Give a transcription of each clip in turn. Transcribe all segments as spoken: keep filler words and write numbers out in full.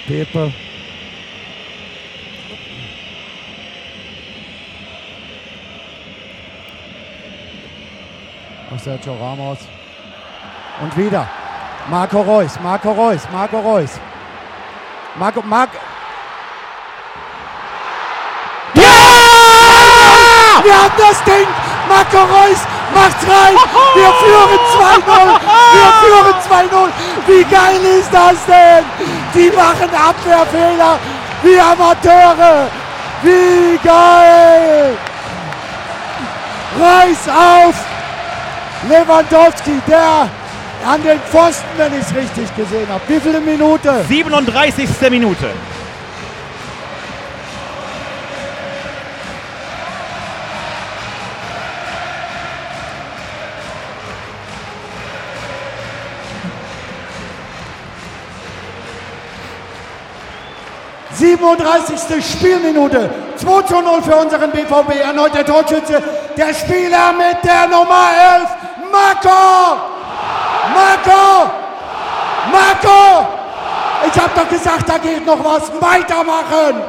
Pepe. Auf Sergio Ramos. Und wieder. Marco Reus, Marco Reus, Marco Reus. Marco, Marco. Ja! Wir haben das Ding! Marco Reus macht's rein! Wir führen zwei null! Wir führen zwei null! Wie geil ist das denn? Die machen Abwehrfehler! Wie Amateure! Wie geil! Reus auf! Lewandowski, der an den Pfosten, wenn ich es richtig gesehen habe. Wie viele Minute? siebenunddreißigste Minute. siebenunddreißigste Spielminute. zwei zu null für unseren B V B. Erneut der Torschütze. Der Spieler mit der Nummer elf. Marco! Marco! Marco! Ich hab doch gesagt, da geht noch was. Weitermachen!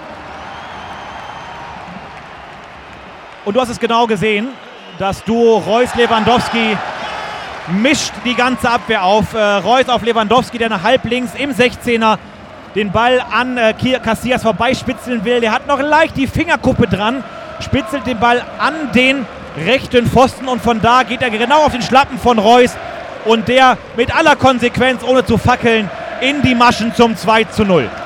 Und du hast es genau gesehen. Das Duo Reus-Lewandowski mischt die ganze Abwehr auf. Äh, Reus auf Lewandowski, der nach halblinks im sechzehner den Ball an äh, Casillas vorbeispitzeln will. Der hat noch leicht die Fingerkuppe dran, spitzelt den Ball an den rechten Pfosten und von da geht er genau auf den Schlappen von Reus und der mit aller Konsequenz, ohne zu fackeln, in die Maschen zum zwei zu null.